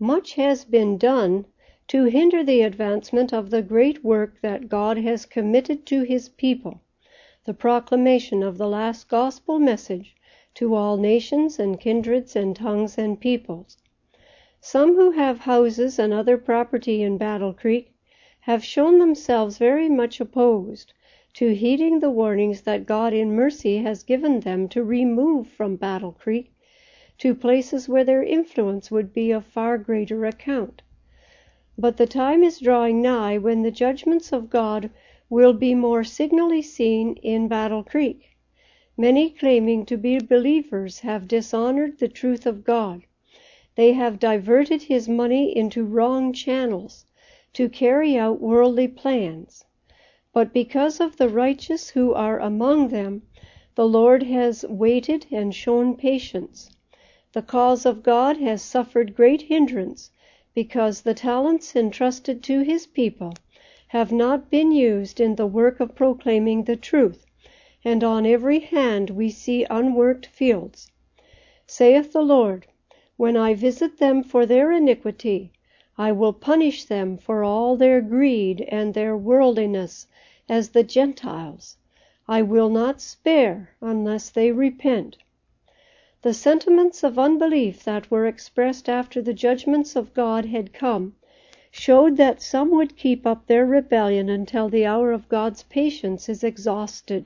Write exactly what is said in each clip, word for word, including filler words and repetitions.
much has been done to hinder the advancement of the great work that God has committed to his people, the proclamation of the last gospel message to all nations and kindreds and tongues and peoples. Some who have houses and other property in Battle Creek have shown themselves very much opposed to heeding the warnings that God in mercy has given them to remove from Battle Creek to places where their influence would be of far greater account. But the time is drawing nigh when the judgments of God will be more signally seen in Battle Creek. Many claiming to be believers have dishonored the truth of God. They have diverted his money into wrong channels to carry out worldly plans. But because of the righteous who are among them, the Lord has waited and shown patience. The cause of God has suffered great hindrance because the talents entrusted to his people have not been used in the work of proclaiming the truth, and on every hand we see unworked fields. Saith the Lord, when I visit them for their iniquity, I will punish them for all their greed and their worldliness as the Gentiles. I will not spare unless they repent. The sentiments of unbelief that were expressed after the judgments of God had come showed that some would keep up their rebellion until the hour of God's patience is exhausted.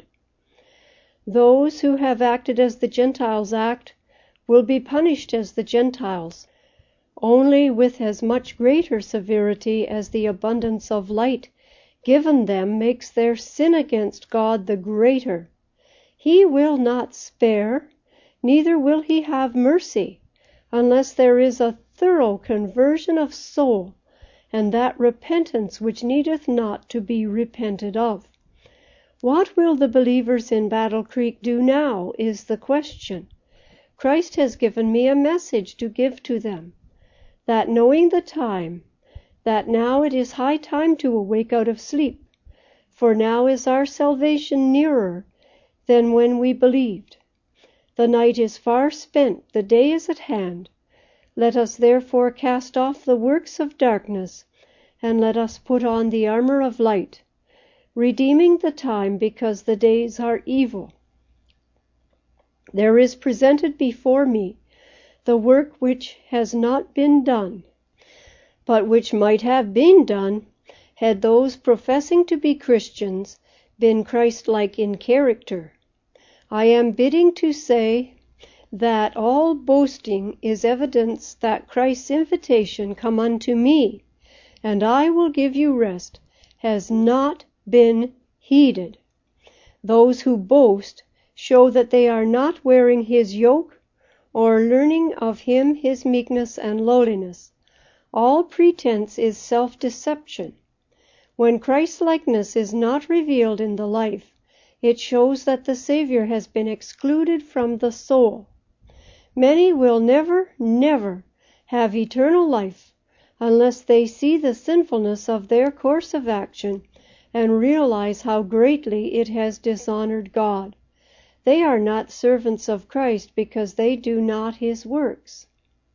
Those who have acted as the Gentiles act will be punished as the Gentiles, only with as much greater severity as the abundance of light given them makes their sin against God the greater. He will not spare, neither will he have mercy, unless there is a thorough conversion of soul, and that repentance which needeth not to be repented of. What will the believers in Battle Creek do now is the question. Christ has given me a message to give to them, that knowing the time, that now it is high time to awake out of sleep, for now is our salvation nearer than when we believed. The night is far spent, the day is at hand. Let us therefore cast off the works of darkness, and let us put on the armor of light, redeeming the time because the days are evil. There is presented before me the work which has not been done, but which might have been done had those professing to be Christians been Christ-like in character. I am bidding to say that all boasting is evidence that Christ's invitation, "Come unto me, and I will give you rest," has not been heeded. Those who boast show that they are not wearing his yoke or learning of him his meekness and lowliness. All pretense is self-deception. When Christ-likeness is not revealed in the life, it shows that the Savior has been excluded from the soul. Many will never, never have eternal life unless they see the sinfulness of their course of action and realize how greatly it has dishonored God. They are not servants of Christ because they do not his works.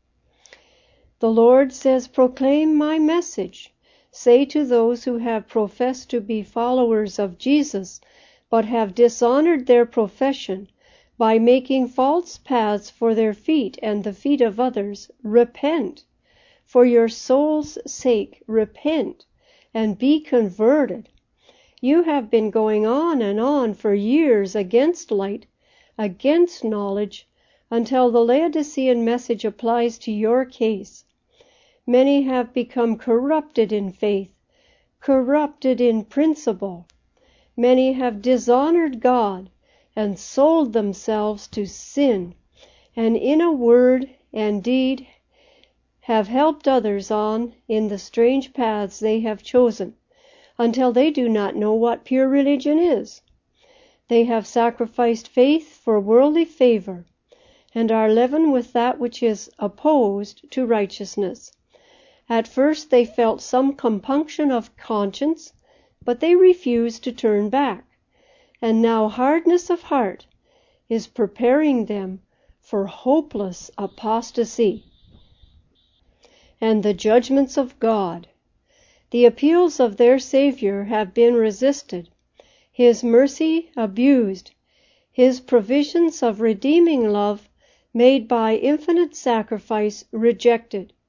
The Lord says, "Proclaim my message." Say to those who have professed to be followers of Jesus, but have dishonored their profession by making false paths for their feet and the feet of others, repent. For your soul's sake, repent and be converted. You have been going on and on for years against light, against knowledge, until the Laodicean message applies to your case. Many have become corrupted in faith, corrupted in principle. Many have dishonored God and sold themselves to sin, and in a word and deed have helped others on in the strange paths they have chosen, until they do not know what pure religion is. They have sacrificed faith for worldly favor, and are leavened with that which is opposed to righteousness. At first they felt some compunction of conscience, but they refused to turn back, and now hardness of heart is preparing them for hopeless apostasy. and the judgments of God. The appeals of their Savior have been resisted, His mercy abused, His provisions of redeeming love made by infinite sacrifice rejected.